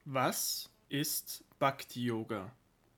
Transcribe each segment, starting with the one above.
Was ist Bhakti Yoga?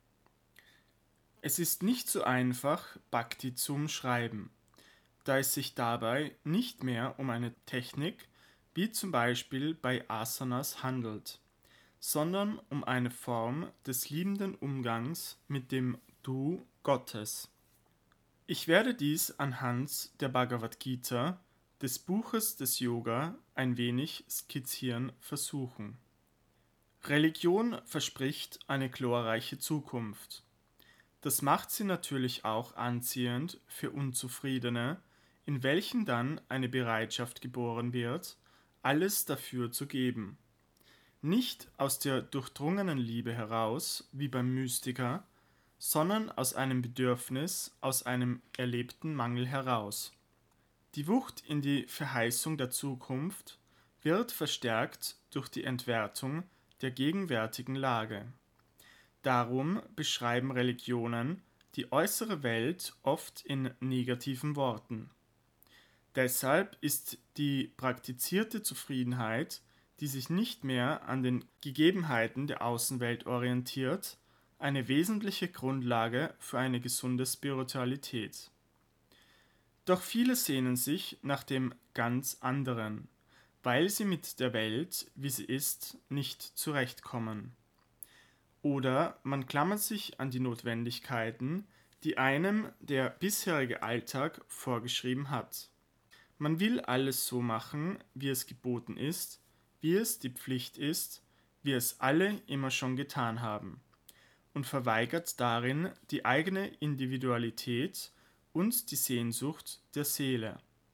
Es ist nicht so einfach, Bhakti zu umschreiben, da es sich dabei nicht mehr um eine Technik wie zum Beispiel bei Asanas handelt, sondern um eine Form des liebenden Umgangs mit dem Du Gottes. Ich werde dies anhand der Bhagavad Gita, des Buches des Yoga, ein wenig skizzieren versuchen. Religion verspricht eine glorreiche Zukunft. Das macht sie natürlich auch anziehend für Unzufriedene, in welchen dann eine Bereitschaft geboren wird, alles dafür zu geben. Nicht aus der durchdrungenen Liebe heraus, wie beim Mystiker, sondern aus einem Bedürfnis, aus einem erlebten Mangel heraus. Die Wucht in die Verheißung der Zukunft wird verstärkt durch die Entwertung der gegenwärtigen Lage. Darum beschreiben Religionen die äußere Welt oft in negativen Worten. Deshalb ist die praktizierte Zufriedenheit, die sich nicht mehr an den Gegebenheiten der Außenwelt orientiert, eine wesentliche Grundlage für eine gesunde Spiritualität. Doch viele sehnen sich nach dem ganz anderen, weil sie mit der Welt, wie sie ist, nicht zurechtkommen. Oder man klammert sich an die Notwendigkeiten, die einem der bisherige Alltag vorgeschrieben hat. Man will alles so machen, wie es geboten ist, wie es die Pflicht ist, wie es alle immer schon getan haben, und verweigert darin die eigene Individualität und die Sehnsucht der Seele.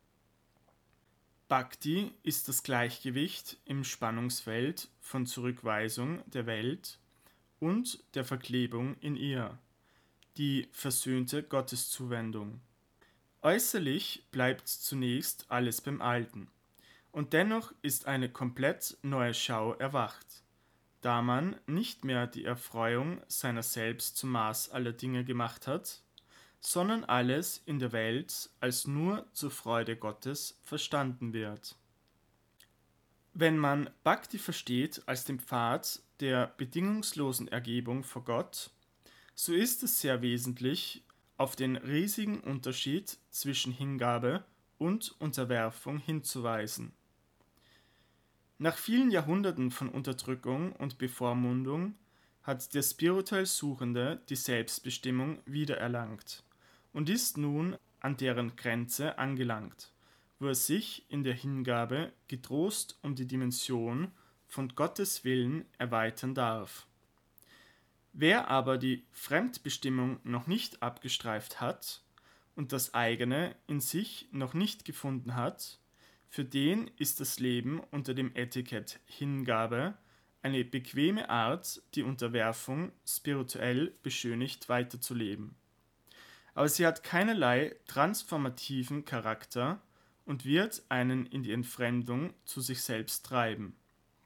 Bhakti ist das Gleichgewicht im Spannungsfeld von Zurückweisung der Welt und der Verklebung in ihr, die versöhnte Gotteszuwendung. Äußerlich bleibt zunächst alles beim Alten, und dennoch ist eine komplett neue Schau erwacht, da man nicht mehr die Erfreuung seiner selbst zum Maß aller Dinge gemacht hat, sondern alles in der Welt als nur zur Freude Gottes verstanden wird. Wenn man Bhakti versteht als den Pfad der bedingungslosen Ergebung vor Gott, so ist es sehr wesentlich, auf den riesigen Unterschied zwischen Hingabe und Unterwerfung hinzuweisen. Nach vielen Jahrhunderten von Unterdrückung und Bevormundung hat der spirituell Suchende die Selbstbestimmung wiedererlangt und ist nun an deren Grenze angelangt, wo er sich in der Hingabe getrost um die Dimension von Gottes Willen erweitern darf. Wer aber die Fremdbestimmung noch nicht abgestreift hat und das eigene in sich noch nicht gefunden hat, für den ist das Leben unter dem Etikett Hingabe eine bequeme Art, die Unterwerfung spirituell beschönigt weiterzuleben. Aber sie hat keinerlei transformativen Charakter und wird einen in die Entfremdung zu sich selbst treiben.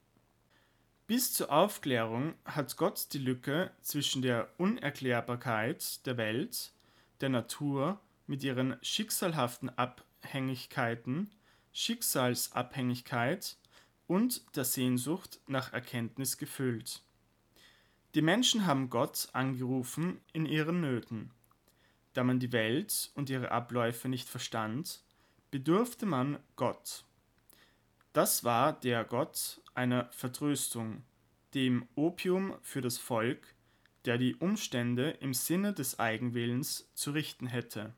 Bis zur Aufklärung hat Gott die Lücke zwischen der Unerklärbarkeit der Welt, der Natur mit ihren schicksalhaften Abhängigkeiten, Schicksalsabhängigkeit und der Sehnsucht nach Erkenntnis gefüllt. Die Menschen haben Gott angerufen in ihren Nöten. Da man die Welt und ihre Abläufe nicht verstand, bedurfte man Gott. Das war der Gott einer Vertröstung, dem Opium für das Volk, der die Umstände im Sinne des Eigenwillens zu richten hätte.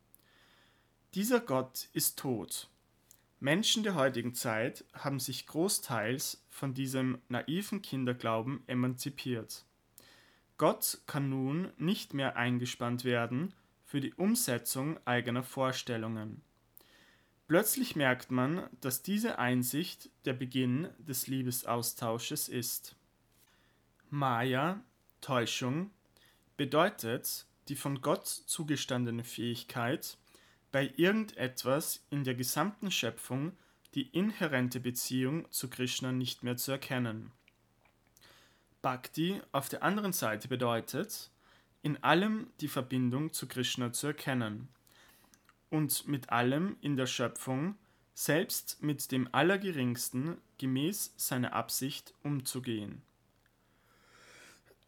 Dieser Gott ist tot. Menschen der heutigen Zeit haben sich großteils von diesem naiven Kinderglauben emanzipiert. Gott kann nun nicht mehr eingespannt werden für die Umsetzung eigener Vorstellungen. Plötzlich merkt man, dass diese Einsicht der Beginn des Liebesaustausches ist. Maya, Täuschung, bedeutet die von Gott zugestandene Fähigkeit, bei irgendetwas in der gesamten Schöpfung die inhärente Beziehung zu Krishna nicht mehr zu erkennen. Bhakti auf der anderen Seite bedeutet, in allem die Verbindung zu Krishna zu erkennen und mit allem in der Schöpfung, selbst mit dem Allergeringsten, gemäß seiner Absicht umzugehen.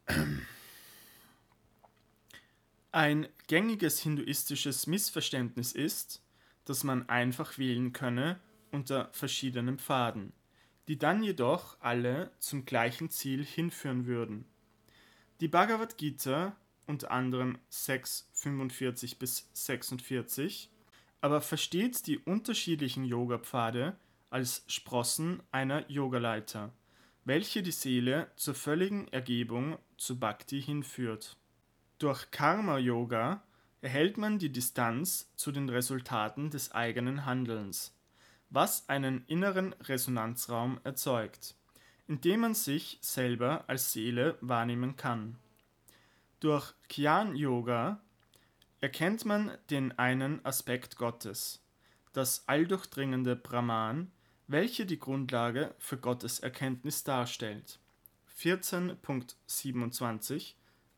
Ein gängiges hinduistisches Missverständnis ist, dass man einfach wählen könne unter verschiedenen Pfaden, die dann jedoch alle zum gleichen Ziel hinführen würden. Die Bhagavad Gita, unter anderem 6,45 bis 46, aber versteht die unterschiedlichen Yoga-Pfade als Sprossen einer Yogaleiter, welche die Seele zur völligen Ergebung zu Bhakti hinführt. Durch Karma-Yoga erhält man die Distanz zu den Resultaten des eigenen Handelns, was einen inneren Resonanzraum erzeugt, in dem man sich selber als Seele wahrnehmen kann. Durch Gyan-Yoga erkennt man den einen Aspekt Gottes, das alldurchdringende Brahman, welche die Grundlage für Gottes Erkenntnis darstellt. 14.27,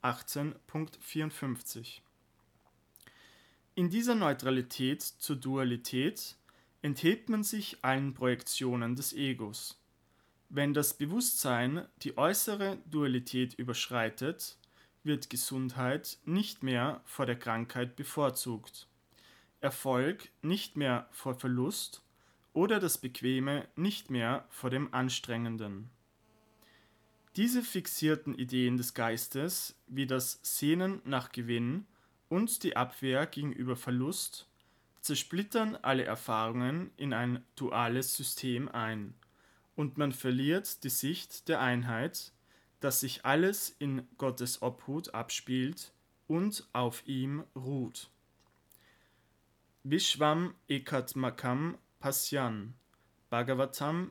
18.54. In dieser Neutralität zur Dualität enthebt man sich allen Projektionen des Egos. Wenn das Bewusstsein die äußere Dualität überschreitet, wird Gesundheit nicht mehr vor der Krankheit bevorzugt, Erfolg nicht mehr vor Verlust oder das Bequeme nicht mehr vor dem Anstrengenden. Diese fixierten Ideen des Geistes, wie das Sehnen nach Gewinn und die Abwehr gegenüber Verlust, zersplittern alle Erfahrungen in ein duales System ein, und man verliert die Sicht der Einheit, dass sich alles in Gottes Obhut abspielt und auf ihm ruht. Vishwam Ekatmakam Pasyan, Bhagavatam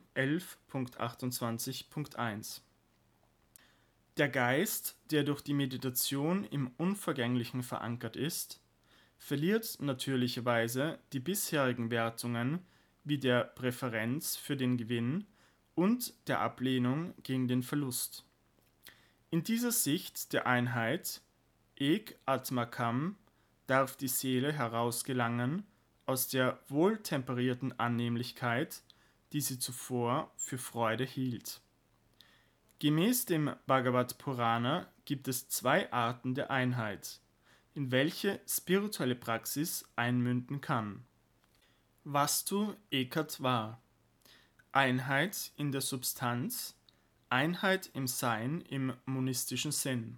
11.28.1. Der Geist, der durch die Meditation im Unvergänglichen verankert ist, verliert natürlicherweise die bisherigen Wertungen wie der Präferenz für den Gewinn und der Ablehnung gegen den Verlust. In dieser Sicht der Einheit, Ek Atmakam, darf die Seele herausgelangen aus der wohltemperierten Annehmlichkeit, die sie zuvor für Freude hielt. Gemäß dem Bhagavad Purana gibt es zwei Arten der Einheit, in welche spirituelle Praxis einmünden kann. Vastu Ekatva, Einheit in der Substanz, Einheit im Sein im monistischen Sinn.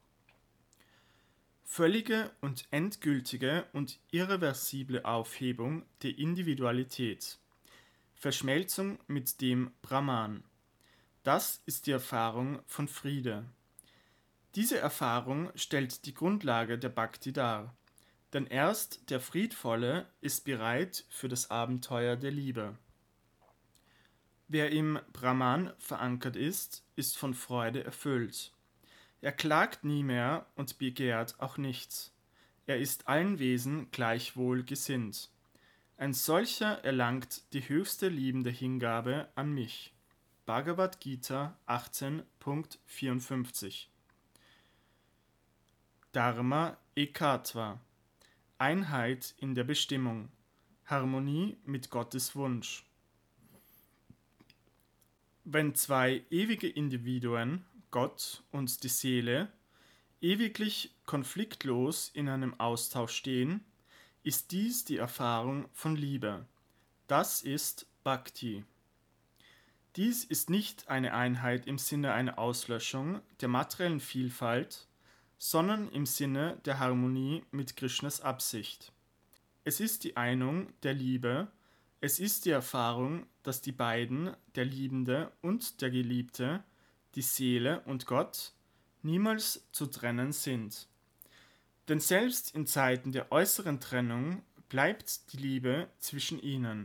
Völlige und endgültige und irreversible Aufhebung der Individualität. Verschmelzung mit dem Brahman. Das ist die Erfahrung von Friede. Diese Erfahrung stellt die Grundlage der Bhakti dar, denn erst der Friedvolle ist bereit für das Abenteuer der Liebe. Wer im Brahman verankert ist von Freude erfüllt. Er klagt nie mehr und begehrt auch nichts. Er ist allen Wesen gleichwohl gesinnt. Ein solcher erlangt die höchste liebende Hingabe an mich. Bhagavad Gita 18.54. Dharma Ekatva, Einheit in der Bestimmung, Harmonie mit Gottes Wunsch. Wenn zwei ewige Individuen, Gott und die Seele, ewiglich konfliktlos in einem Austausch stehen, ist dies die Erfahrung von Liebe. Das ist Bhakti. Dies ist nicht eine Einheit im Sinne einer Auslöschung der materiellen Vielfalt, sondern im Sinne der Harmonie mit Krishnas Absicht. Es ist die Einung der Liebe, es ist die Erfahrung, dass die beiden, der Liebende und der Geliebte, die Seele und Gott, niemals zu trennen sind. Denn selbst in Zeiten der äußeren Trennung bleibt die Liebe zwischen ihnen.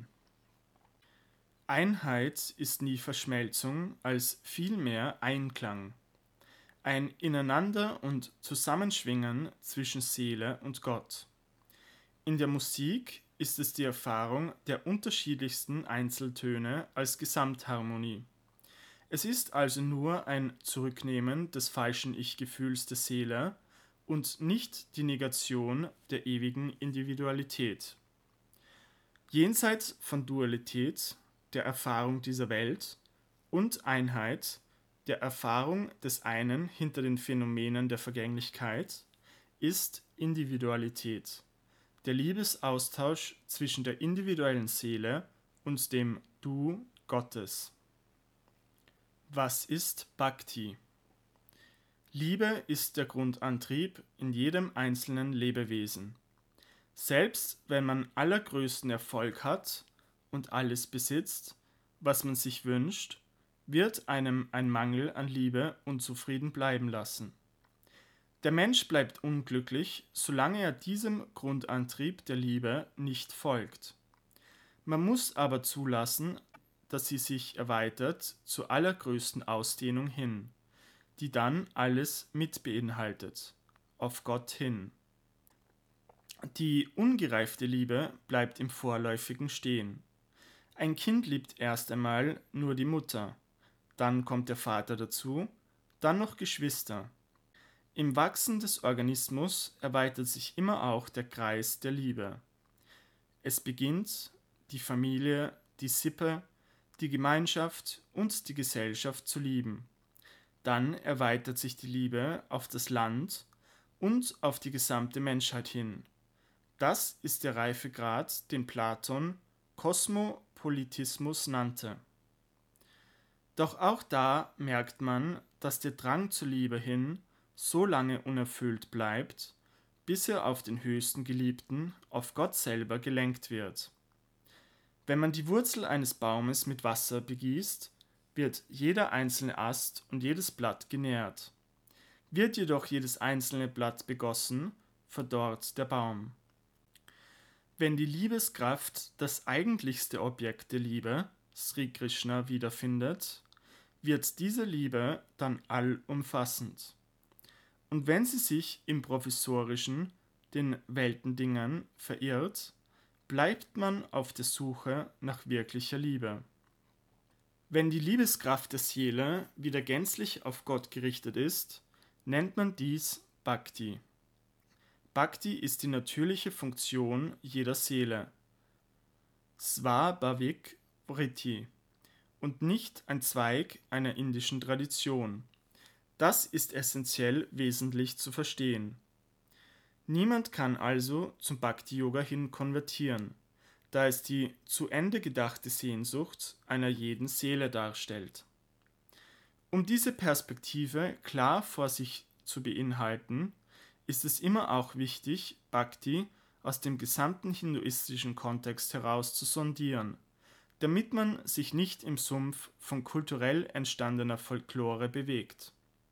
Einheit ist nie Verschmelzung, als vielmehr Einklang. Ein Ineinander und Zusammenschwingen zwischen Seele und Gott. In der Musik ist es die Erfahrung der unterschiedlichsten Einzeltöne als Gesamtharmonie. Es ist also nur ein Zurücknehmen des falschen Ich-Gefühls der Seele und nicht die Negation der ewigen Individualität. Jenseits von Dualität, der Erfahrung dieser Welt und Einheit der Erfahrung des einen hinter den Phänomenen der Vergänglichkeit ist Individualität, der Liebesaustausch zwischen der individuellen Seele und dem Du Gottes. Was ist Bhakti? Liebe ist der Grundantrieb in jedem einzelnen Lebewesen. Selbst wenn man allergrößten Erfolg hat und alles besitzt, was man sich wünscht, wird einem ein Mangel an Liebe unzufrieden bleiben lassen. Der Mensch bleibt unglücklich, solange er diesem Grundantrieb der Liebe nicht folgt. Man muss aber zulassen, dass sie sich erweitert zur allergrößten Ausdehnung hin, die dann alles mit beinhaltet, auf Gott hin. Die ungereifte Liebe bleibt im Vorläufigen stehen. Ein Kind liebt erst einmal nur die Mutter, dann kommt der Vater dazu, dann noch Geschwister. Im Wachsen des Organismus erweitert sich immer auch der Kreis der Liebe. Es beginnt die Familie, die Sippe, die Gemeinschaft und die Gesellschaft zu lieben. Dann erweitert sich die Liebe auf das Land und auf die gesamte Menschheit hin. Das ist der Reifegrad, den Platon Kosmopolitismus nannte. Doch auch da merkt man, dass der Drang zur Liebe hin so lange unerfüllt bleibt, bis er auf den höchsten Geliebten, auf Gott selber gelenkt wird. Wenn man die Wurzel eines Baumes mit Wasser begießt, wird jeder einzelne Ast und jedes Blatt genährt. Wird jedoch jedes einzelne Blatt begossen, verdorrt der Baum. Wenn die Liebeskraft das eigentlichste Objekt der Liebe, Sri Krishna, wiederfindet, wird diese Liebe dann allumfassend. Und wenn sie sich im Provisorischen, den Weltendingern, verirrt, bleibt man auf der Suche nach wirklicher Liebe. Wenn die Liebeskraft der Seele wieder gänzlich auf Gott gerichtet ist, nennt man dies Bhakti. Bhakti ist die natürliche Funktion jeder Seele, Svabhavik Vritti, und nicht ein Zweig einer indischen Tradition. Das ist essentiell wesentlich zu verstehen. Niemand kann also zum Bhakti-Yoga hin konvertieren, da es die zu Ende gedachte Sehnsucht einer jeden Seele darstellt. Um diese Perspektive klar vor sich zu beinhalten, ist es immer auch wichtig, Bhakti aus dem gesamten hinduistischen Kontext heraus zu sondieren, damit man sich nicht im Sumpf von kulturell entstandener Folklore bewegt.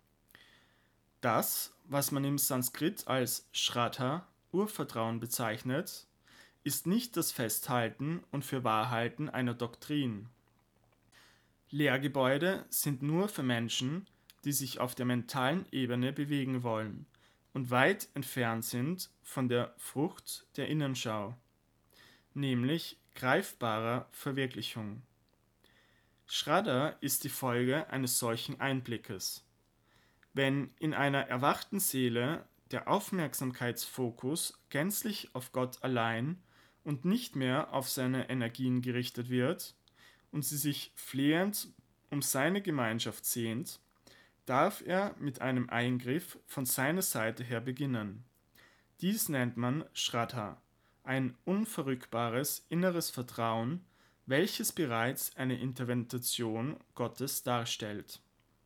Das, was man im Sanskrit als Shraddha, Urvertrauen bezeichnet, ist nicht das Festhalten und Fürwahrhalten einer Doktrin. Lehrgebäude sind nur für Menschen, die sich auf der mentalen Ebene bewegen wollen und weit entfernt sind von der Frucht der Innenschau, nämlich greifbarer Verwirklichung. Shraddha ist die Folge eines solchen Einblickes. Wenn in einer erwachten Seele der Aufmerksamkeitsfokus gänzlich auf Gott allein und nicht mehr auf seine Energien gerichtet wird und sie sich flehend um seine Gemeinschaft sehnt, darf er mit einem Eingriff von seiner Seite her beginnen. Dies nennt man Shraddha, ein unverrückbares inneres Vertrauen, welches bereits eine Intervention Gottes darstellt.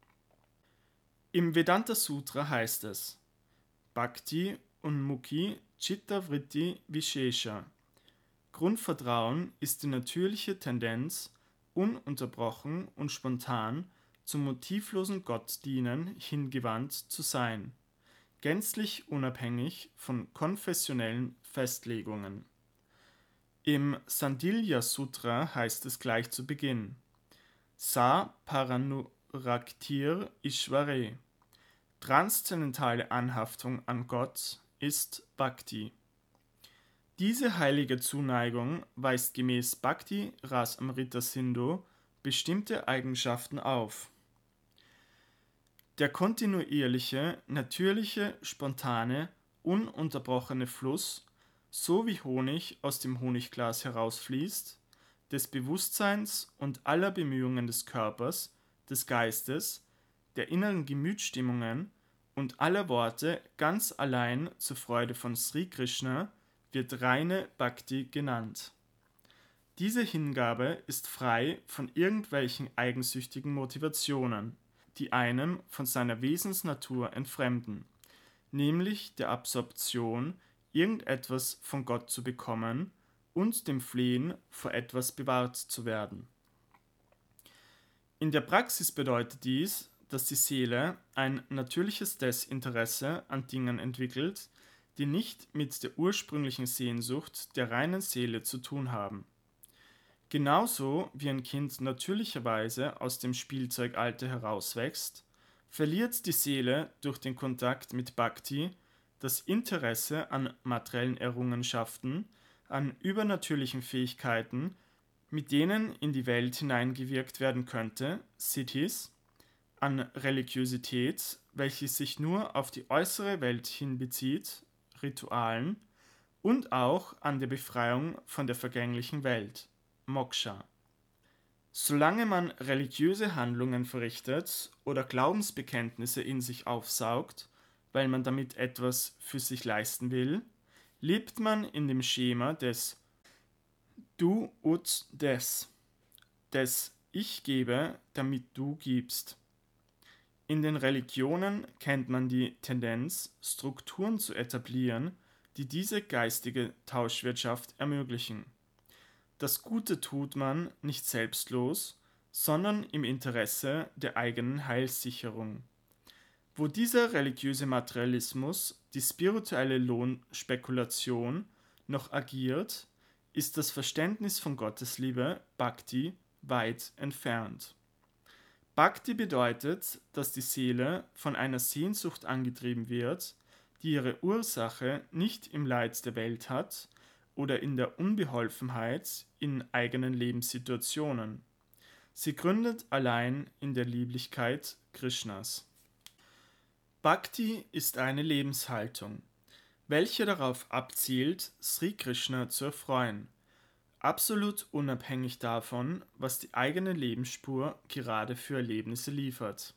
Im Vedanta Sutra heißt es: Bhakti Unmukhi Chitta Vritti Vishesha. Grundvertrauen ist die natürliche Tendenz, ununterbrochen und spontan zum motivlosen Gottdienen hingewandt zu sein, gänzlich unabhängig von konfessionellen Festlegungen. Im Sandilya Sutra heißt es gleich zu Beginn: Sa Paranuraktir Ishvare. Transzendentale Anhaftung an Gott ist Bhakti. Diese heilige Zuneigung weist gemäß Bhakti Rasamrita Sindhu bestimmte Eigenschaften auf. Der kontinuierliche, natürliche, spontane, ununterbrochene Fluss, so wie Honig aus dem Honigglas herausfließt, des Bewusstseins und aller Bemühungen des Körpers, des Geistes, der inneren Gemütsstimmungen und aller Worte ganz allein zur Freude von Sri Krishna wird reine Bhakti genannt. Diese Hingabe ist frei von irgendwelchen eigensüchtigen Motivationen, die einem von seiner Wesensnatur entfremden, nämlich der Absorption, irgendetwas von Gott zu bekommen und dem Flehen, vor etwas bewahrt zu werden. In der Praxis bedeutet dies, dass die Seele ein natürliches Desinteresse an Dingen entwickelt, die nicht mit der ursprünglichen Sehnsucht der reinen Seele zu tun haben. Genauso wie ein Kind natürlicherweise aus dem Spielzeugalter herauswächst, verliert die Seele durch den Kontakt mit Bhakti das Interesse an materiellen Errungenschaften, an übernatürlichen Fähigkeiten, mit denen in die Welt hineingewirkt werden könnte, Siddhis, an Religiosität, welche sich nur auf die äußere Welt hinbezieht, Ritualen, und auch an der Befreiung von der vergänglichen Welt, Moksha. Solange man religiöse Handlungen verrichtet oder Glaubensbekenntnisse in sich aufsaugt, weil man damit etwas für sich leisten will, lebt man in dem Schema des Du ut des Ich gebe, damit du gibst. In den Religionen kennt man die Tendenz, Strukturen zu etablieren, die diese geistige Tauschwirtschaft ermöglichen. Das Gute tut man nicht selbstlos, sondern im Interesse der eigenen Heilssicherung. Wo dieser religiöse Materialismus, die spirituelle Lohnspekulation, noch agiert, ist das Verständnis von Gottesliebe, Bhakti, weit entfernt. Bhakti bedeutet, dass die Seele von einer Sehnsucht angetrieben wird, die ihre Ursache nicht im Leid der Welt hat oder in der Unbeholfenheit in eigenen Lebenssituationen. Sie gründet allein in der Lieblichkeit Krishnas. Bhakti ist eine Lebenshaltung, welche darauf abzielt, Sri Krishna zu erfreuen, absolut unabhängig davon, was die eigene Lebensspur gerade für Erlebnisse liefert.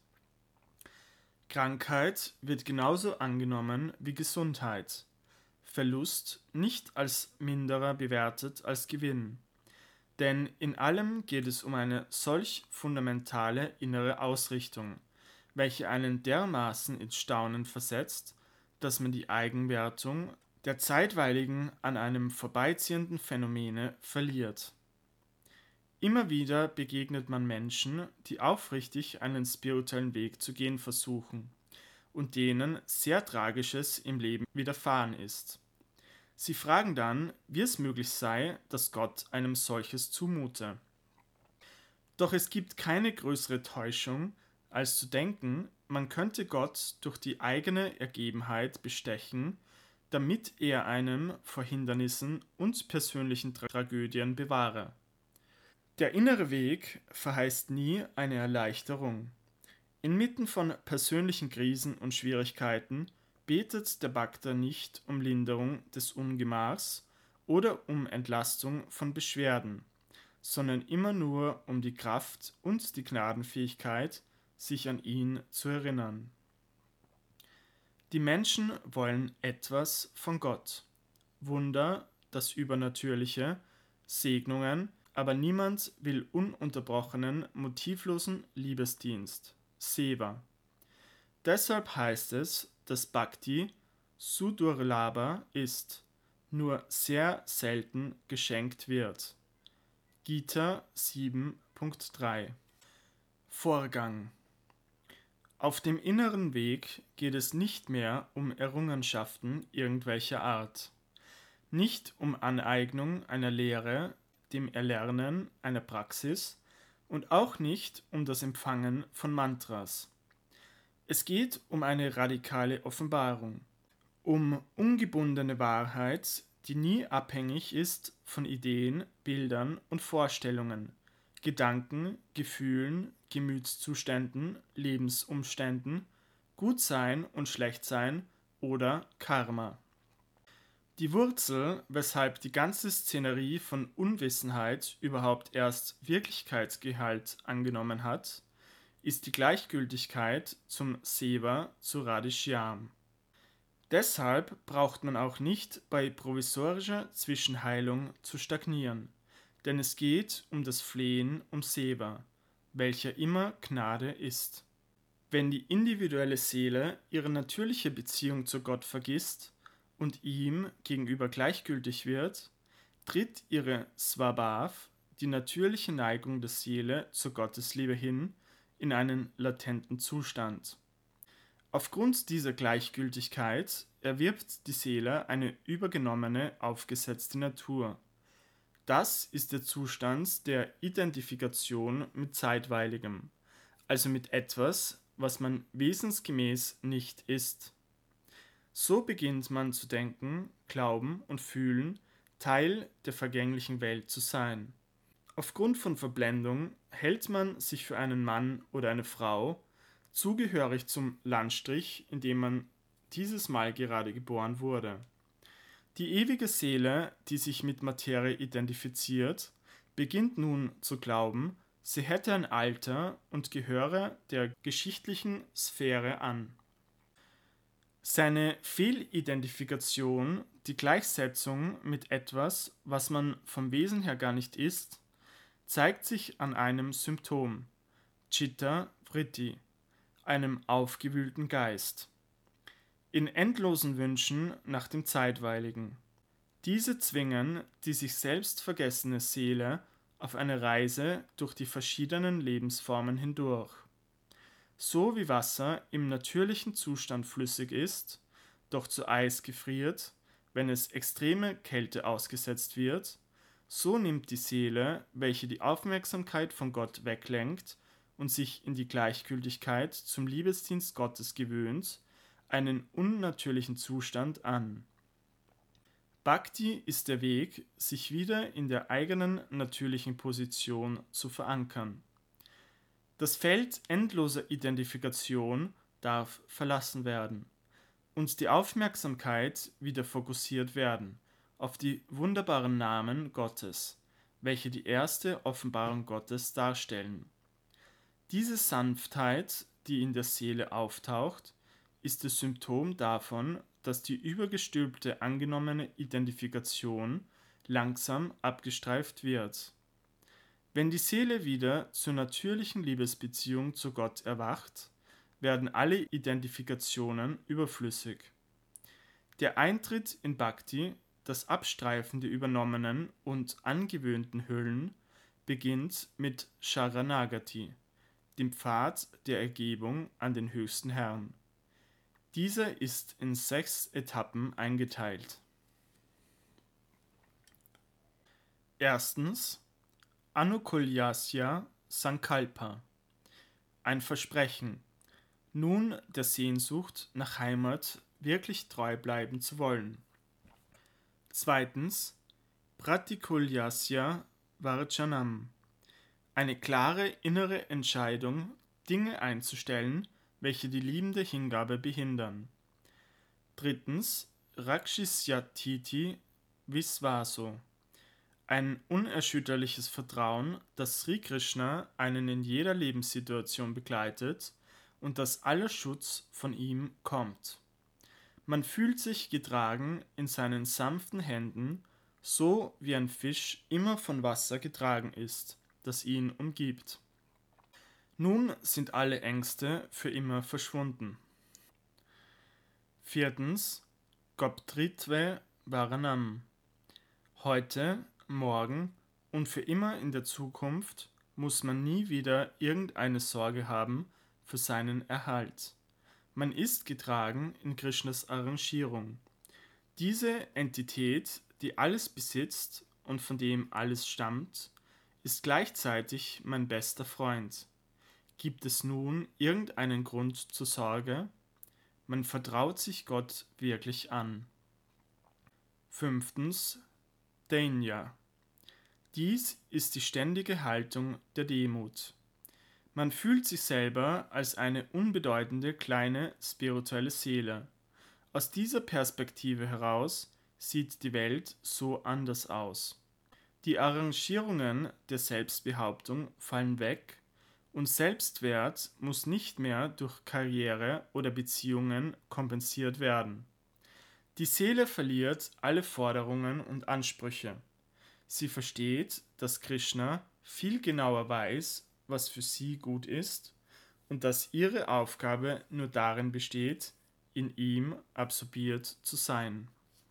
Krankheit wird genauso angenommen wie Gesundheit, Verlust nicht als minderer bewertet als Gewinn, denn in allem geht es um eine solch fundamentale innere Ausrichtung, welche einen dermaßen ins Staunen versetzt, dass man die Eigenwertung der zeitweiligen an einem vorbeiziehenden Phänomene verliert. Immer wieder begegnet man Menschen, die aufrichtig einen spirituellen Weg zu gehen versuchen und denen sehr Tragisches im Leben widerfahren ist. Sie fragen dann, wie es möglich sei, dass Gott einem solches zumute. Doch es gibt keine größere Täuschung, als zu denken, man könnte Gott durch die eigene Ergebenheit bestechen, damit er einem vor Hindernissen und persönlichen Tragödien bewahre. Der innere Weg verheißt nie eine Erleichterung. Inmitten von persönlichen Krisen und Schwierigkeiten betet der Bhakta nicht um Linderung des Ungemachs oder um Entlastung von Beschwerden, sondern immer nur um die Kraft und die Gnadenfähigkeit, sich an ihn zu erinnern. Die Menschen wollen etwas von Gott. Wunder, das Übernatürliche, Segnungen, aber niemand will ununterbrochenen, motivlosen Liebesdienst, Seva. Deshalb heißt es, dass Bhakti Sudurlabha ist, nur sehr selten geschenkt wird. Gita 7.3 Vorgang. Auf dem inneren Weg geht es nicht mehr um Errungenschaften irgendwelcher Art, nicht um Aneignung einer Lehre, dem Erlernen einer Praxis und auch nicht um das Empfangen von Mantras. Es geht um eine radikale Offenbarung, um ungebundene Wahrheit, die nie abhängig ist von Ideen, Bildern und Vorstellungen, Gedanken, Gefühlen, Gemütszuständen, Lebensumständen, Gutsein und Schlechtsein oder Karma. Die Wurzel, weshalb die ganze Szenerie von Unwissenheit überhaupt erst Wirklichkeitsgehalt angenommen hat, ist die Gleichgültigkeit zum Seva zu Radhishyam. Deshalb braucht man auch nicht bei provisorischer Zwischenheilung zu stagnieren, denn es geht um das Flehen um Seva, welcher immer Gnade ist. Wenn die individuelle Seele ihre natürliche Beziehung zu Gott vergisst und ihm gegenüber gleichgültig wird, tritt ihre Svabhav, die natürliche Neigung der Seele zur Gottesliebe hin, in einen latenten Zustand. Aufgrund dieser Gleichgültigkeit erwirbt die Seele eine übergenommene, aufgesetzte Natur. Das ist der Zustand der Identifikation mit Zeitweiligem, also mit etwas, was man wesensgemäß nicht ist. So beginnt man zu denken, glauben und fühlen, Teil der vergänglichen Welt zu sein. Aufgrund von Verblendung hält man sich für einen Mann oder eine Frau, zugehörig zum Landstrich, in dem man dieses Mal gerade geboren wurde. Die ewige Seele, die sich mit Materie identifiziert, beginnt nun zu glauben, sie hätte ein Alter und gehöre der geschichtlichen Sphäre an. Seine Fehlidentifikation, die Gleichsetzung mit etwas, was man vom Wesen her gar nicht ist, zeigt sich an einem Symptom, Chitta Vritti, einem aufgewühlten Geist, in endlosen Wünschen nach dem Zeitweiligen. Diese zwingen die sich selbst vergessene Seele auf eine Reise durch die verschiedenen Lebensformen hindurch. So wie Wasser im natürlichen Zustand flüssig ist, doch zu Eis gefriert, wenn es extreme Kälte ausgesetzt wird, so nimmt die Seele, welche die Aufmerksamkeit von Gott weglenkt und sich in die Gleichgültigkeit zum Liebesdienst Gottes gewöhnt, einen unnatürlichen Zustand an. Bhakti ist der Weg, sich wieder in der eigenen natürlichen Position zu verankern. Das Feld endloser Identifikation darf verlassen werden und die Aufmerksamkeit wieder fokussiert werden auf die wunderbaren Namen Gottes, welche die erste Offenbarung Gottes darstellen. Diese Sanftheit, die in der Seele auftaucht, ist das Symptom davon, dass die übergestülpte angenommene Identifikation langsam abgestreift wird. Wenn die Seele wieder zur natürlichen Liebesbeziehung zu Gott erwacht, werden alle Identifikationen überflüssig. Der Eintritt in Bhakti, das Abstreifen der übernommenen und angewöhnten Hüllen, beginnt mit Sharanagati, dem Pfad der Ergebung an den höchsten Herrn. Dieser ist in 6 Etappen eingeteilt. Erstens Anukulyasya Sankalpa, ein Versprechen, nun der Sehnsucht nach Heimat wirklich treu bleiben zu wollen. Zweitens Pratikulyasya Varjanam, eine klare innere Entscheidung, Dinge einzustellen, welche die liebende Hingabe behindern. Drittens Rakshisyatiti Visvaso, ein unerschütterliches Vertrauen, dass Sri Krishna einen in jeder Lebenssituation begleitet und dass aller Schutz von ihm kommt. Man fühlt sich getragen in seinen sanften Händen, so wie ein Fisch immer von Wasser getragen ist, das ihn umgibt. Nun sind alle Ängste für immer verschwunden. Viertens Goptritve Varanam, heute, morgen und für immer in der Zukunft muss man nie wieder irgendeine Sorge haben für seinen Erhalt. Man ist getragen in Krishnas Arrangierung. Diese Entität, die alles besitzt und von dem alles stammt, ist gleichzeitig mein bester Freund. Gibt es nun irgendeinen Grund zur Sorge? Man vertraut sich Gott wirklich an. Fünftens Dainya. Dies ist die ständige Haltung der Demut. Man fühlt sich selber als eine unbedeutende kleine spirituelle Seele. Aus dieser Perspektive heraus sieht die Welt so anders aus. Die Arrangierungen der Selbstbehauptung fallen weg Und Selbstwert muss nicht mehr durch Karriere oder Beziehungen kompensiert werden. Die Seele verliert alle Forderungen und Ansprüche. Sie versteht, dass Krishna viel genauer weiß, was für sie gut ist und dass ihre Aufgabe nur darin besteht, in ihm absorbiert zu sein.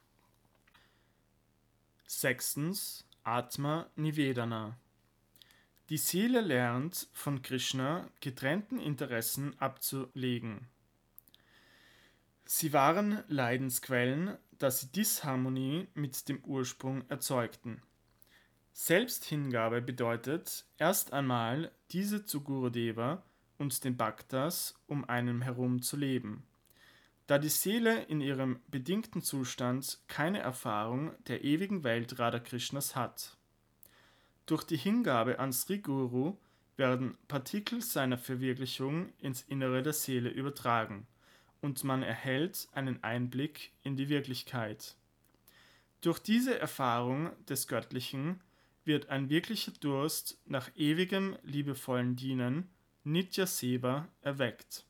6. Atma Nivedana. Die Seele lernt, von Krishna getrennten Interessen abzulegen. Sie waren Leidensquellen, da sie Disharmonie mit dem Ursprung erzeugten. Selbsthingabe bedeutet erst einmal, diese zu Gurudeva und den Bhaktas um einen herum zu leben. Da die Seele in ihrem bedingten Zustand keine Erfahrung der ewigen Welt Radhakrishnas hat. Durch die Hingabe an Sri Guru werden Partikel seiner Verwirklichung ins Innere der Seele übertragen und man erhält einen Einblick in die Wirklichkeit. Durch diese Erfahrung des Göttlichen wird ein wirklicher Durst nach ewigem liebevollen Dienen, Nitya Seva, erweckt.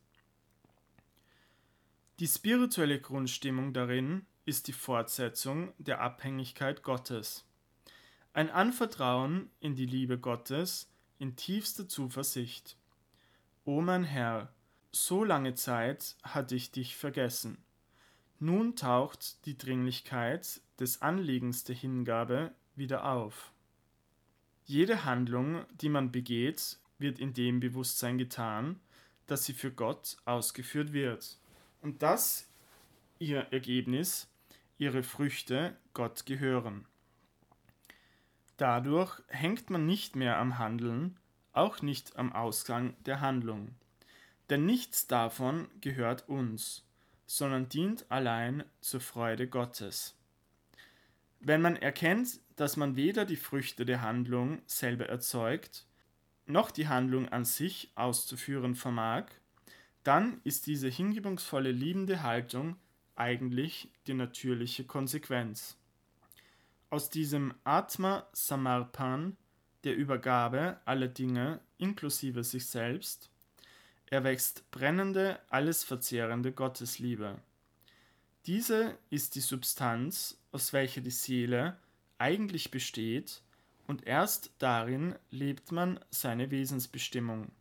Die spirituelle Grundstimmung darin ist die Fortsetzung der Abhängigkeit Gottes. Ein Anvertrauen in die Liebe Gottes in tiefster Zuversicht. O mein Herr, so lange Zeit hatte ich dich vergessen. Nun taucht die Dringlichkeit des Anliegens der Hingabe wieder auf. Jede Handlung, die man begeht, wird in dem Bewusstsein getan, dass sie für Gott ausgeführt wird und dass ihr Ergebnis, ihre Früchte Gott gehören. Dadurch hängt man nicht mehr am Handeln, auch nicht am Ausgang der Handlung. Denn nichts davon gehört uns, sondern dient allein zur Freude Gottes. Wenn man erkennt, dass man weder die Früchte der Handlung selber erzeugt, noch die Handlung an sich auszuführen vermag, dann ist diese hingebungsvolle liebende Haltung eigentlich die natürliche Konsequenz. Aus diesem Atma Samarpan, der Übergabe aller Dinge inklusive sich selbst, erwächst brennende, alles verzehrende Gottesliebe. Diese ist die Substanz, aus welcher die Seele eigentlich besteht, und erst darin lebt man seine Wesensbestimmung.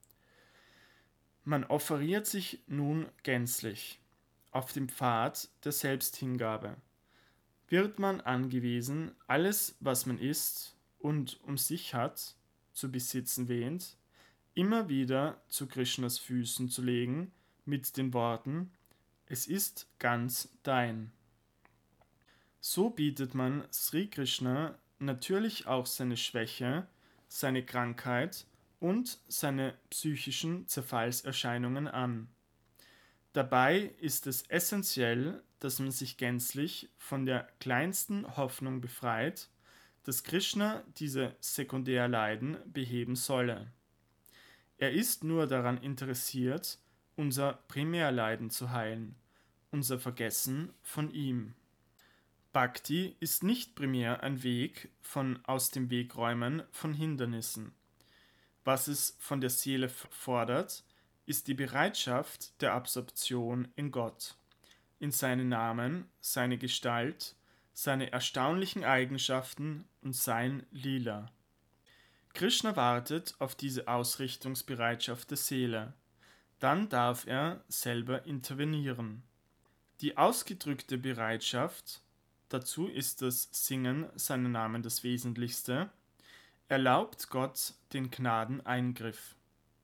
Man offeriert sich nun gänzlich auf dem Pfad der Selbsthingabe. Wird man angewiesen, alles, was man ist und um sich hat, zu besitzen wähnt, immer wieder zu Krishnas Füßen zu legen, mit den Worten: Es ist ganz dein. So bietet man Sri Krishna natürlich auch seine Schwäche, seine Krankheit und seine psychischen Zerfallserscheinungen an. Dabei ist es essentiell, dass man sich gänzlich von der kleinsten Hoffnung befreit, dass Krishna diese Sekundärleiden beheben solle. Er ist nur daran interessiert, unser Primärleiden zu heilen, unser Vergessen von ihm. Bhakti ist nicht primär ein Weg von aus dem Wegräumen von Hindernissen. Was es von der Seele fordert, ist die Bereitschaft der Absorption in Gott, in seinen Namen, seine Gestalt, seine erstaunlichen Eigenschaften und sein Lila. Krishna wartet auf diese Ausrichtungsbereitschaft der Seele. Dann darf er selber intervenieren. Die ausgedrückte Bereitschaft, dazu ist das Singen seiner Namen das Wesentlichste, erlaubt Gott den Gnadeneingriff.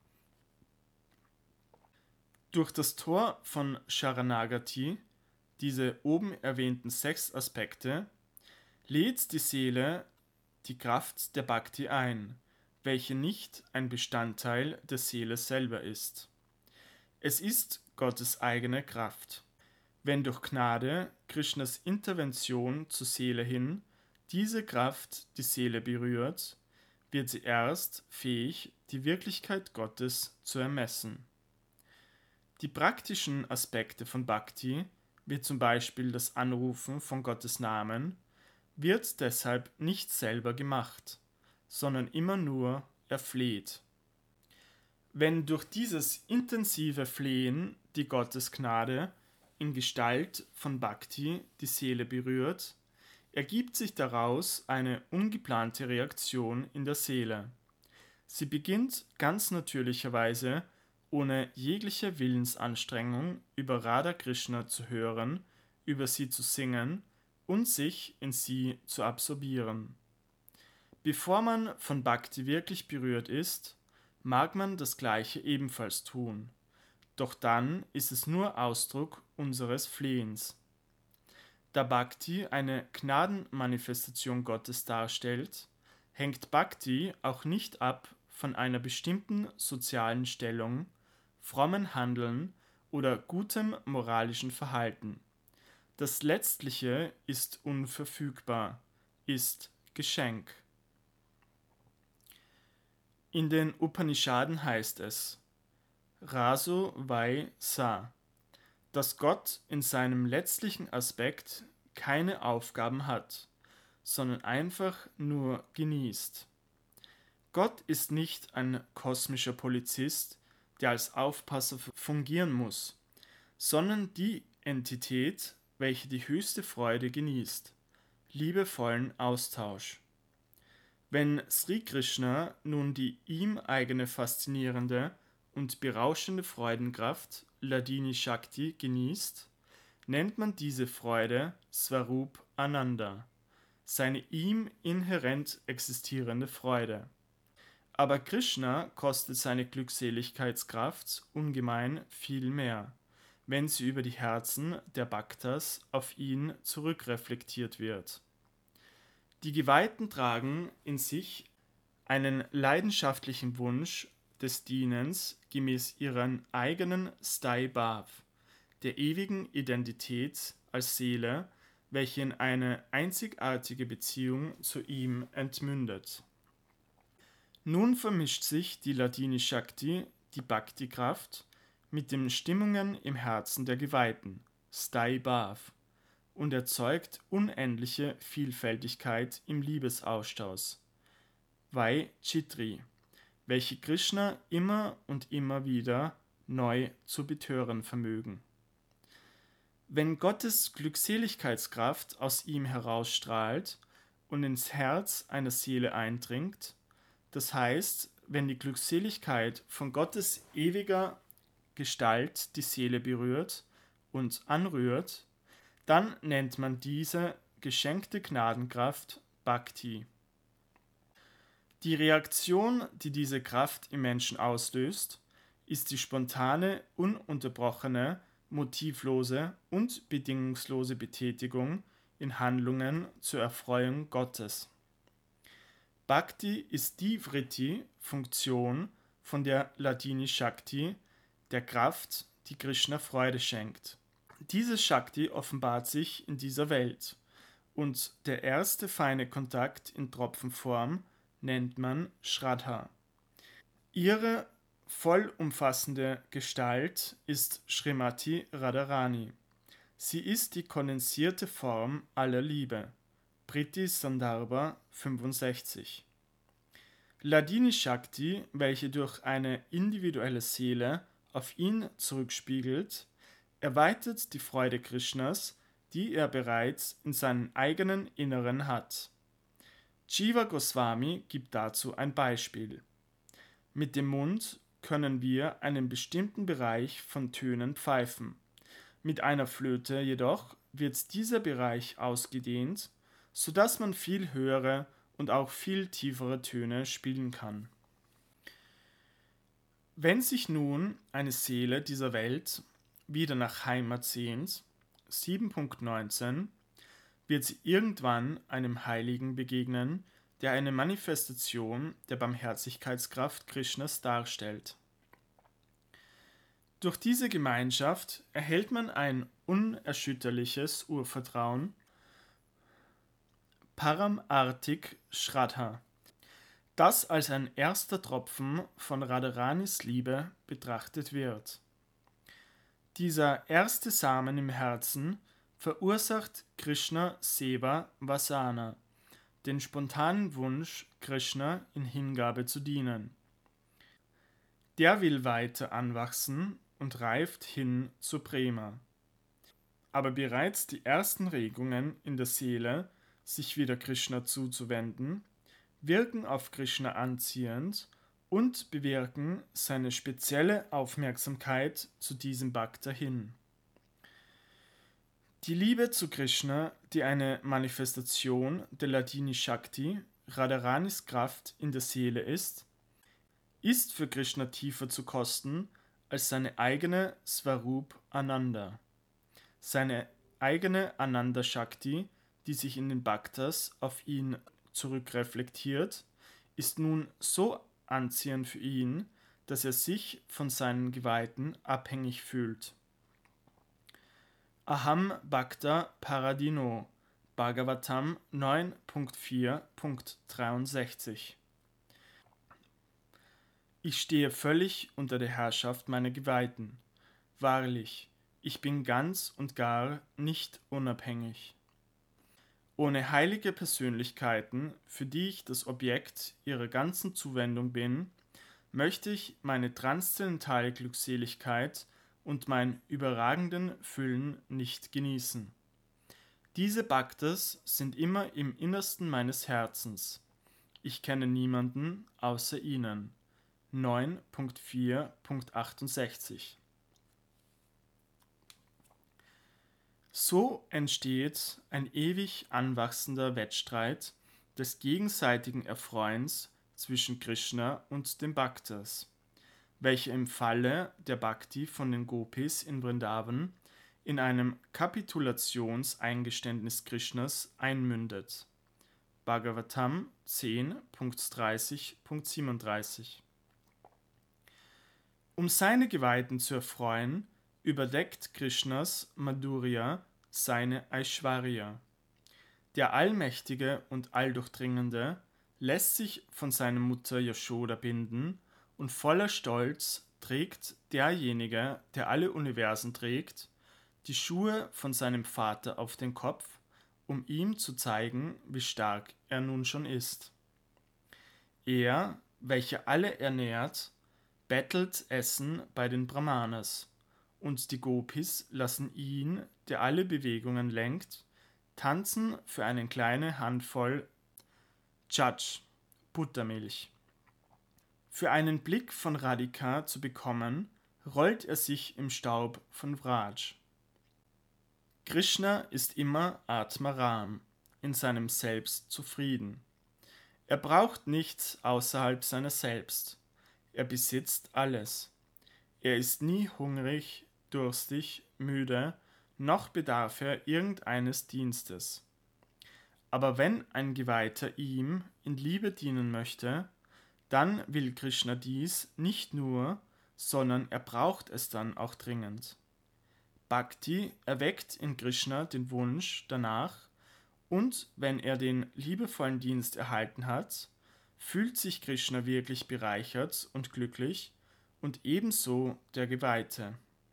Durch das Tor von Sharanagati, diese oben erwähnten 6 Aspekte, lädt die Seele die Kraft der Bhakti ein, welche nicht ein Bestandteil der Seele selber ist. Es ist Gottes eigene Kraft. Wenn durch Gnade Krishnas Intervention zur Seele hin diese Kraft die Seele berührt, wird sie erst fähig, die Wirklichkeit Gottes zu ermessen. Die praktischen Aspekte von Bhakti, wie zum Beispiel das Anrufen von Gottes Namen, wird deshalb nicht selber gemacht, sondern immer nur erfleht. Wenn durch dieses intensive Flehen die Gottesgnade in Gestalt von Bhakti die Seele berührt, ergibt sich daraus eine ungeplante Reaktion in der Seele. Sie beginnt ganz natürlicherweise, ohne jegliche Willensanstrengung, über Radha Krishna zu hören, über sie zu singen und sich in sie zu absorbieren. Bevor man von Bhakti wirklich berührt ist, mag man das Gleiche ebenfalls tun, doch dann ist es nur Ausdruck unseres Flehens. Da Bhakti eine Gnadenmanifestation Gottes darstellt, hängt Bhakti auch nicht ab von einer bestimmten sozialen Stellung, frommen Handeln oder gutem moralischen Verhalten. Das Letztliche ist unverfügbar, ist Geschenk. In den Upanishaden heißt es Raso Vai Sa, dass Gott in seinem letztlichen Aspekt keine Aufgaben hat, sondern einfach nur genießt. Gott ist nicht ein kosmischer Polizist, der als Aufpasser fungieren muss, sondern die Entität, welche die höchste Freude genießt, liebevollen Austausch. Wenn Sri Krishna nun die ihm eigene faszinierende und berauschende Freudenkraft Hladini Shakti genießt, nennt man diese Freude Svarup Ananda, seine ihm inhärent existierende Freude. Aber Krishna kostet seine Glückseligkeitskraft ungemein viel mehr, wenn sie über die Herzen der Bhaktas auf ihn zurückreflektiert wird. Die Geweihten tragen in sich einen leidenschaftlichen Wunsch des Dienens gemäß ihren eigenen Sthai Bhav, der ewigen Identität als Seele, welche in eine einzigartige Beziehung zu ihm entmündet. Nun vermischt sich die Hladini Shakti, die Bhakti-Kraft, mit den Stimmungen im Herzen der Geweihten, Sthai Bhav, und erzeugt unendliche Vielfältigkeit im Liebesaustausch, Vai Chitri, welche Krishna immer und immer wieder neu zu betören vermögen. Wenn Gottes Glückseligkeitskraft aus ihm herausstrahlt und ins Herz einer Seele eindringt, das heißt, wenn die Glückseligkeit von Gottes ewiger Gestalt die Seele berührt und anrührt, dann nennt man diese geschenkte Gnadenkraft Bhakti. Die Reaktion, die diese Kraft im Menschen auslöst, ist die spontane, ununterbrochene, motivlose und bedingungslose Betätigung in Handlungen zur Erfreuung Gottes. Bhakti ist die Vritti, Funktion von der Hladini Shakti, der Kraft, die Krishna Freude schenkt. Diese Shakti offenbart sich in dieser Welt und der erste feine Kontakt in Tropfenform nennt man Shraddha. Ihre vollumfassende Gestalt ist Srimati Radharani. Sie ist die kondensierte Form aller Liebe. Priti Sandarbha 65. Hladini Shakti, welche durch eine individuelle Seele auf ihn zurückspiegelt, erweitert die Freude Krishnas, die er bereits in seinem eigenen Inneren hat. Jiva Goswami gibt dazu ein Beispiel. Mit dem Mund können wir einen bestimmten Bereich von Tönen pfeifen. Mit einer Flöte jedoch wird dieser Bereich ausgedehnt, sodass man viel höhere und auch viel tiefere Töne spielen kann. Wenn sich nun eine Seele dieser Welt wieder nach Heimat sehnt, 7.19, wird sie irgendwann einem Heiligen begegnen, der eine Manifestation der Barmherzigkeitskraft Krishnas darstellt. Durch diese Gemeinschaft erhält man ein unerschütterliches Urvertrauen, Param Artik Shraddha, das als ein erster Tropfen von Radharanis Liebe betrachtet wird. Dieser erste Samen im Herzen verursacht Krishna Seva Vasana, den spontanen Wunsch, Krishna in Hingabe zu dienen. Der will weiter anwachsen und reift hin zu Prema. Aber bereits die ersten Regungen in der Seele, sich wieder Krishna zuzuwenden, wirken auf Krishna anziehend und bewirken seine spezielle Aufmerksamkeit zu diesem Bhakta hin. Die Liebe zu Krishna, die eine Manifestation der Ladini Shakti, Radharanis Kraft in der Seele ist für Krishna tiefer zu kosten als seine eigene Swarup Ananda. Seine eigene Ananda Shakti, die sich in den Bhaktas auf ihn zurückreflektiert, ist nun so anziehend für ihn, dass er sich von seinen Geweihten abhängig fühlt. Aham Bhakta Paradino, Bhagavatam 9.4.63. Ich stehe völlig unter der Herrschaft meiner Geweihten. Wahrlich, ich bin ganz und gar nicht unabhängig. Ohne heilige Persönlichkeiten, für die ich das Objekt ihrer ganzen Zuwendung bin, möchte ich meine transzendentale Glückseligkeit und mein überragenden Füllen nicht genießen. Diese Bhaktas sind immer im Innersten meines Herzens. Ich kenne niemanden außer ihnen. 9.4.68. So entsteht ein ewig anwachsender Wettstreit des gegenseitigen Erfreuens zwischen Krishna und den Bhaktas, welcher im Falle der Bhakti von den Gopis in Vrindavan in einem Kapitulationseingeständnis Krishnas einmündet. Bhagavatam 10.30.37. Um seine Geweihten zu erfreuen, überdeckt Krishnas Madhurya seine Aishwarya. Der Allmächtige und Alldurchdringende lässt sich von seiner Mutter Yashoda binden und voller Stolz trägt derjenige, der alle Universen trägt, die Schuhe von seinem Vater auf den Kopf, um ihm zu zeigen, wie stark er nun schon ist. Er, welcher alle ernährt, bettelt Essen bei den Brahmanas, und die Gopis lassen ihn, der alle Bewegungen lenkt, tanzen für eine kleine Handvoll Chach, Buttermilch. Für einen Blick von Radhika zu bekommen, rollt er sich im Staub von Vraj. Krishna ist immer Atmaram, in seinem Selbst zufrieden. Er braucht nichts außerhalb seiner selbst. Er besitzt alles. Er ist nie hungrig, durstig, müde, noch bedarf er irgendeines Dienstes. Aber wenn ein Geweihter ihm in Liebe dienen möchte, dann will Krishna dies nicht nur, sondern er braucht es dann auch dringend. Bhakti erweckt in Krishna den Wunsch danach, und wenn er den liebevollen Dienst erhalten hat, fühlt sich Krishna wirklich bereichert und glücklich und ebenso der Geweihte.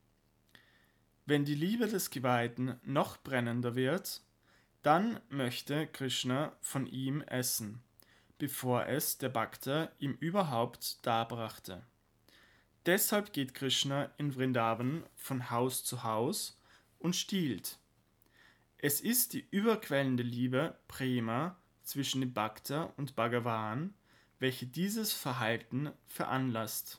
Wenn die Liebe des Geweihten noch brennender wird, dann möchte Krishna von ihm essen, bevor es der Bhakta ihm überhaupt darbrachte. Deshalb geht Krishna in Vrindavan von Haus zu Haus und stiehlt. Es ist die überquellende Liebe Prema zwischen dem Bhakta und Bhagavan, welche dieses Verhalten veranlasst.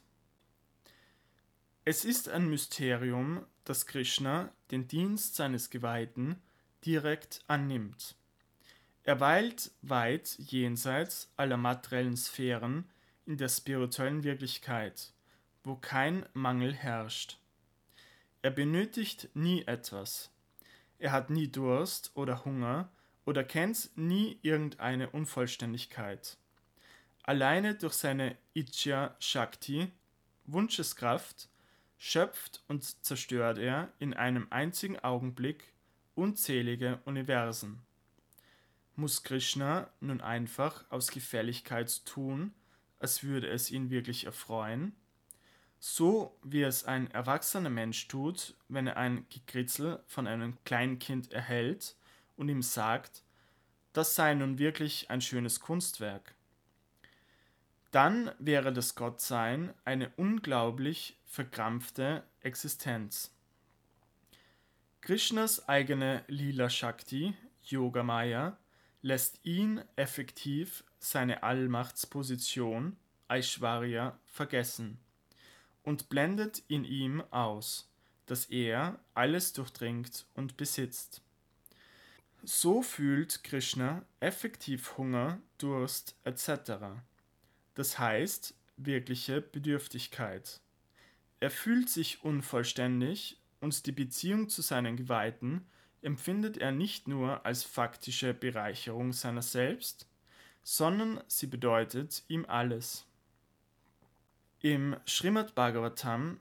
Es ist ein Mysterium, dass Krishna den Dienst seines Geweihten direkt annimmt. Er weilt weit jenseits aller materiellen Sphären in der spirituellen Wirklichkeit, wo kein Mangel herrscht. Er benötigt nie etwas. Er hat nie Durst oder Hunger oder kennt nie irgendeine Unvollständigkeit. Alleine durch seine Ichya Shakti, Wunscheskraft, schöpft und zerstört er in einem einzigen Augenblick unzählige Universen. Muss Krishna nun einfach aus Gefälligkeit tun, als würde es ihn wirklich erfreuen? So wie es ein erwachsener Mensch tut, wenn er ein Gekritzel von einem Kleinkind erhält und ihm sagt, das sei nun wirklich ein schönes Kunstwerk. dann wäre das Gottsein eine unglaublich verkrampfte Existenz. Krishnas eigene Lila Shakti, Yoga Maya, lässt ihn effektiv seine Allmachtsposition, Aishwarya, vergessen und blendet in ihm aus, dass er alles durchdringt und besitzt. So fühlt Krishna effektiv Hunger, Durst etc. Das heißt wirkliche Bedürftigkeit. Er fühlt sich unvollständig und die Beziehung zu seinen Geweihten empfindet er nicht nur als faktische Bereicherung seiner selbst, sondern sie bedeutet ihm alles. Im Srimad Bhagavatam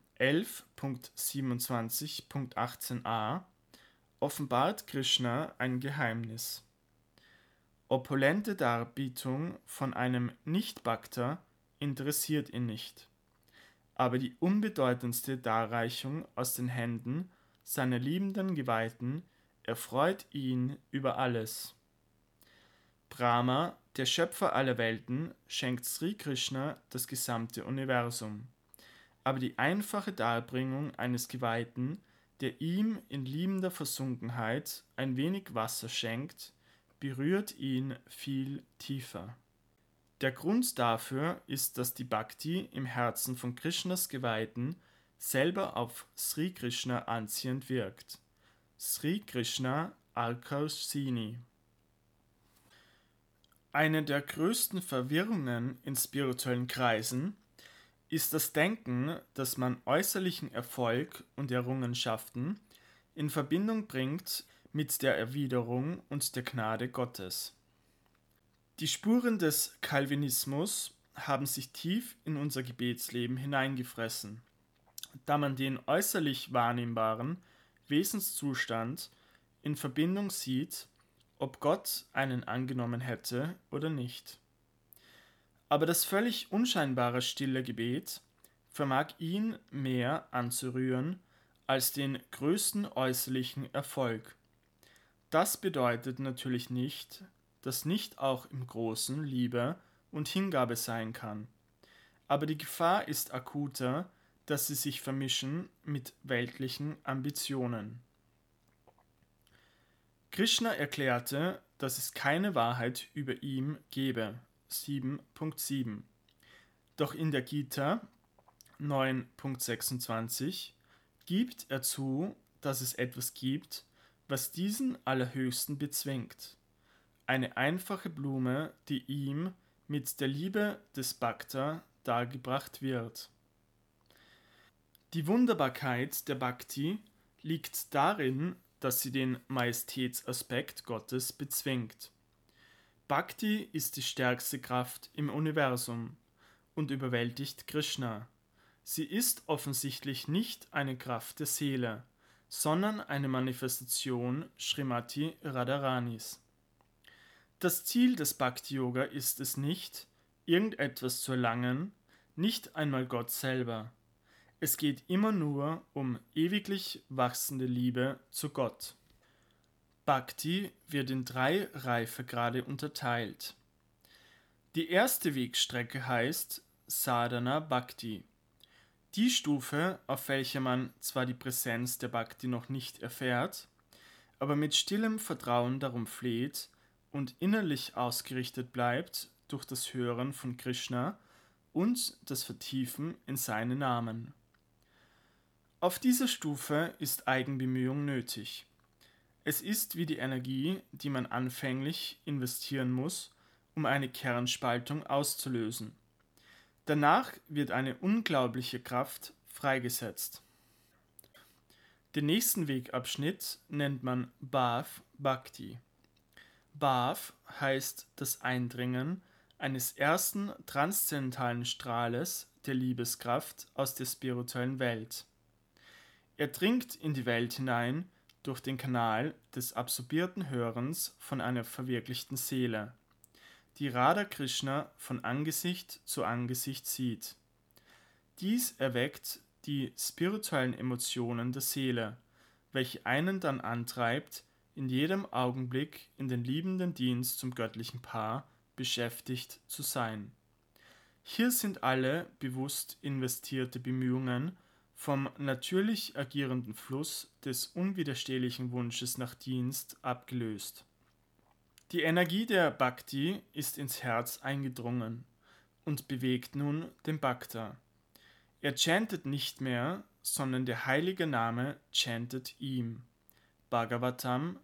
11.27.18a offenbart Krishna ein Geheimnis. Opulente Darbietung von einem Nicht-Bhakta interessiert ihn nicht, aber die unbedeutendste Darreichung aus den Händen seiner liebenden Geweihten erfreut ihn über alles. Brahma, der Schöpfer aller Welten, schenkt Sri Krishna das gesamte Universum, aber die einfache Darbringung eines Geweihten, der ihm in liebender Versunkenheit ein wenig Wasser schenkt, berührt ihn viel tiefer. Der Grund dafür ist, dass die Bhakti im Herzen von Krishnas Geweihten selber auf Sri Krishna anziehend wirkt. Sri Krishna Akarsini. Eine der größten Verwirrungen in spirituellen Kreisen ist das Denken, dass man äußerlichen Erfolg und Errungenschaften in Verbindung bringt mit der Erwiderung und der Gnade Gottes. Die Spuren des Calvinismus haben sich tief in unser Gebetsleben hineingefressen, da man den äußerlich wahrnehmbaren Wesenszustand in Verbindung sieht, ob Gott einen angenommen hätte oder nicht. Aber das völlig unscheinbare stille Gebet vermag ihn mehr anzurühren als den größten äußerlichen Erfolg. Das bedeutet natürlich nicht, dass nicht auch im Großen Liebe und Hingabe sein kann. Aber die Gefahr ist akuter, dass sie sich vermischen mit weltlichen Ambitionen. Krishna erklärte, dass es keine Wahrheit über ihm gebe. 7.7. Doch in der Gita 9.26 gibt er zu, dass es etwas gibt, was diesen Allerhöchsten bezwingt. Eine einfache Blume, die ihm mit der Liebe des Bhakta dargebracht wird. Die Wunderbarkeit der Bhakti liegt darin, dass sie den Majestätsaspekt Gottes bezwingt. Bhakti ist die stärkste Kraft im Universum und überwältigt Krishna. Sie ist offensichtlich nicht eine Kraft der Seele, sondern eine Manifestation Srimati Radharanis. Das Ziel des Bhakti-Yoga ist es nicht, irgendetwas zu erlangen, nicht einmal Gott selber. Es geht immer nur um ewiglich wachsende Liebe zu Gott. Bhakti wird in 3 Reifegrade unterteilt. Die erste Wegstrecke heißt Sadhana Bhakti. Die Stufe, auf welcher man zwar die Präsenz der Bhakti noch nicht erfährt, aber mit stillem Vertrauen darum fleht und innerlich ausgerichtet bleibt durch das Hören von Krishna und das Vertiefen in seine Namen. Auf dieser Stufe ist Eigenbemühung nötig. Es ist wie die Energie, die man anfänglich investieren muss, um eine Kernspaltung auszulösen. Danach wird eine unglaubliche Kraft freigesetzt. Den nächsten Wegabschnitt nennt man Bhav Bhakti. Bhav heißt das Eindringen eines ersten transzendentalen Strahles der Liebeskraft aus der spirituellen Welt. Er dringt in die Welt hinein durch den Kanal des absorbierten Hörens von einer verwirklichten Seele, die Radha Krishna von Angesicht zu Angesicht sieht. Dies erweckt die spirituellen Emotionen der Seele, welche einen dann antreibt, in jedem Augenblick in den liebenden Dienst zum göttlichen Paar beschäftigt zu sein. Hier sind alle bewusst investierte Bemühungen vom natürlich agierenden Fluss des unwiderstehlichen Wunsches nach Dienst abgelöst. Die Energie der Bhakti ist ins Herz eingedrungen und bewegt nun den Bhakta. Er chantet nicht mehr, sondern der heilige Name chantet ihm. Bhagavatam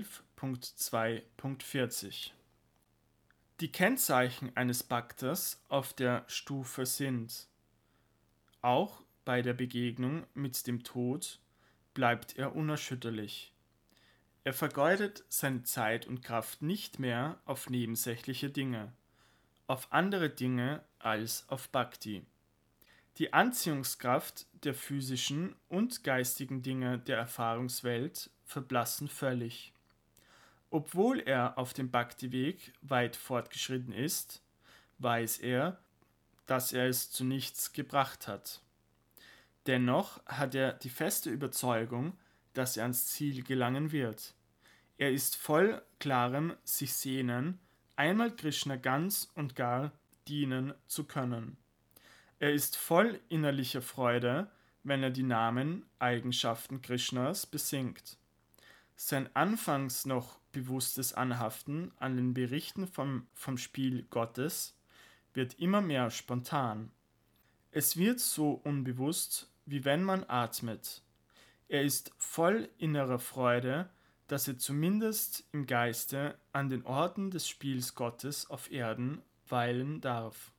11.2.40. Die Kennzeichen eines Bhaktas auf der Stufe sind: Auch bei der Begegnung mit dem Tod bleibt er unerschütterlich. Er vergeudet seine Zeit und Kraft nicht mehr auf nebensächliche Dinge, auf andere Dinge als auf Bhakti. Die Anziehungskraft der physischen und geistigen Dinge der Erfahrungswelt verblassen völlig. Obwohl er auf dem Bhakti-Weg weit fortgeschritten ist, weiß er, dass er es zu nichts gebracht hat. Dennoch hat er die feste Überzeugung, dass er ans Ziel gelangen wird. Er ist voll klarem sich sehnen, einmal Krishna ganz und gar dienen zu können. Er ist voll innerlicher Freude, wenn er die Namen, Eigenschaften Krishnas besingt. Sein anfangs noch bewusstes Anhaften an den Berichten vom Spiel Gottes wird immer mehr spontan. Es wird so unbewusst, wie wenn man atmet. Er ist voll innerer Freude, dass er zumindest im Geiste an den Orten des Spiels Gottes auf Erden weilen darf.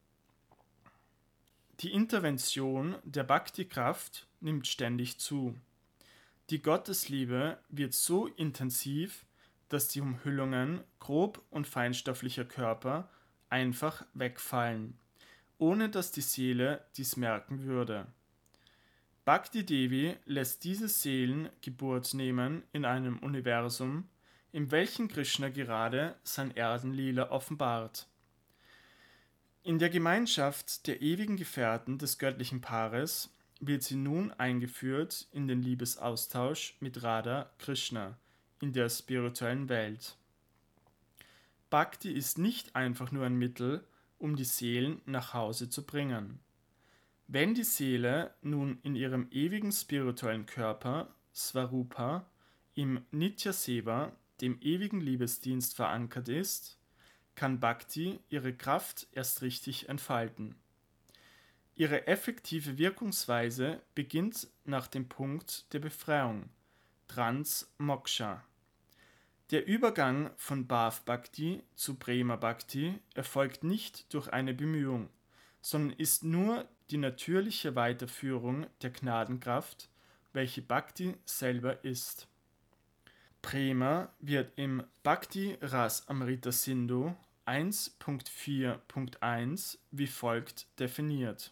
Die Intervention der Bhakti-Kraft nimmt ständig zu. Die Gottesliebe wird so intensiv, dass die Umhüllungen grob und feinstofflicher Körper einfach wegfallen, ohne dass die Seele dies merken würde. Bhakti Devi lässt diese Seelen Geburt nehmen in einem Universum, in welchem Krishna gerade sein Erdenlila offenbart. In der Gemeinschaft der ewigen Gefährten des göttlichen Paares wird sie nun eingeführt in den Liebesaustausch mit Radha Krishna in der spirituellen Welt. Bhakti ist nicht einfach nur ein Mittel, um die Seelen nach Hause zu bringen. Wenn die Seele nun in ihrem ewigen spirituellen Körper, Svarupa, im Nitya Seva, dem ewigen Liebesdienst verankert ist, kann Bhakti ihre Kraft erst richtig entfalten. Ihre effektive Wirkungsweise beginnt nach dem Punkt der Befreiung, Trans-Moksha. Der Übergang von Bhav Bhakti zu Prema Bhakti erfolgt nicht durch eine Bemühung, sondern ist nur die natürliche Weiterführung der Gnadenkraft, welche Bhakti selber ist. Prema wird im Bhakti Ras Amrita Sindhu 1.4.1 wie folgt definiert: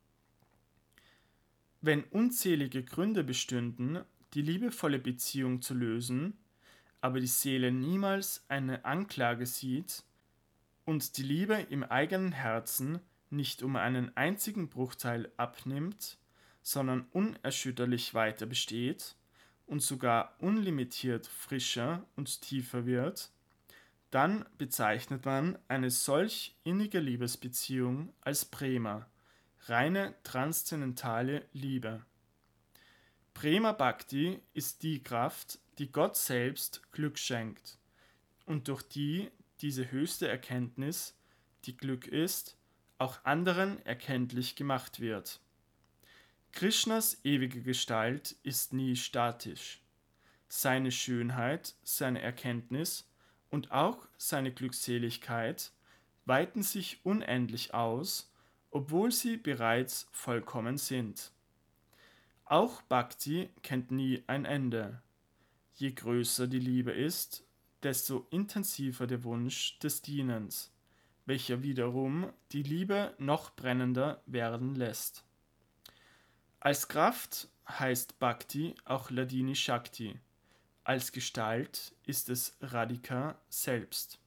Wenn unzählige Gründe bestünden, die liebevolle Beziehung zu lösen, aber die Seele niemals eine Anklage sieht und die Liebe im eigenen Herzen nicht um einen einzigen Bruchteil abnimmt, sondern unerschütterlich weiter besteht und sogar unlimitiert frischer und tiefer wird, dann bezeichnet man eine solch innige Liebesbeziehung als Prema, reine transzendentale Liebe. Prema Bhakti ist die Kraft, die Gott selbst Glück schenkt und durch die diese höchste Erkenntnis, die Glück ist, auch anderen erkenntlich gemacht wird. Krishnas ewige Gestalt ist nie statisch. Seine Schönheit, seine Erkenntnis und auch seine Glückseligkeit weiten sich unendlich aus, obwohl sie bereits vollkommen sind. Auch Bhakti kennt nie ein Ende. Je größer die Liebe ist, desto intensiver der Wunsch des Dienens, welcher wiederum die Liebe noch brennender werden lässt. Als Kraft heißt Bhakti auch Hladini Shakti. Als Gestalt ist es Radhika selbst.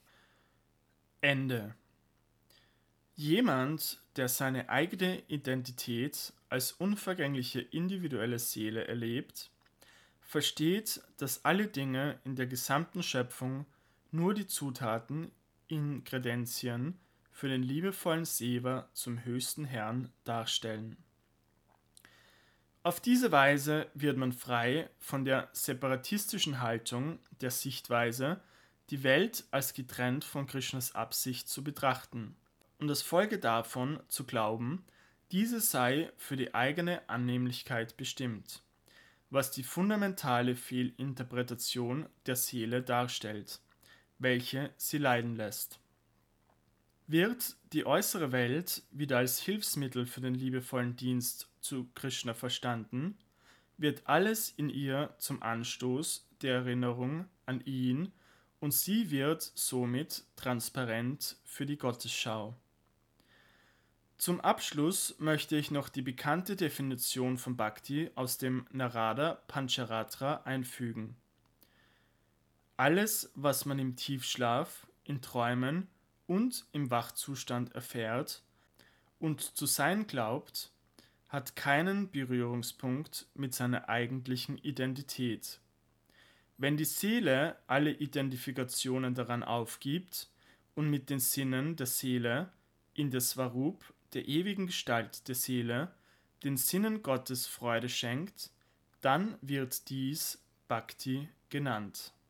Ende. Jemand, der seine eigene Identität als unvergängliche individuelle Seele erlebt, versteht, dass alle Dinge in der gesamten Schöpfung nur die Zutaten, Ingredienzien für den liebevollen Seva zum höchsten Herrn darstellen. Auf diese Weise wird man frei von der separatistischen Haltung der Sichtweise, die Welt als getrennt von Krishnas Absicht zu betrachten und als Folge davon zu glauben, diese sei für die eigene Annehmlichkeit bestimmt, was die fundamentale Fehlinterpretation der Seele darstellt, welche sie leiden lässt. Wird die äußere Welt wieder als Hilfsmittel für den liebevollen Dienst zu Krishna verstanden, wird alles in ihr zum Anstoß der Erinnerung an ihn und sie wird somit transparent für die Gottesschau. Zum Abschluss möchte ich noch die bekannte Definition von Bhakti aus dem Narada Pancharatra einfügen. Alles, was man im Tiefschlaf, in Träumen und im Wachzustand erfährt und zu sein glaubt, hat keinen Berührungspunkt mit seiner eigentlichen Identität. Wenn die Seele alle Identifikationen daran aufgibt und mit den Sinnen der Seele in der Svarup, der ewigen Gestalt der Seele, den Sinnen Gottes Freude schenkt, dann wird dies Bhakti genannt.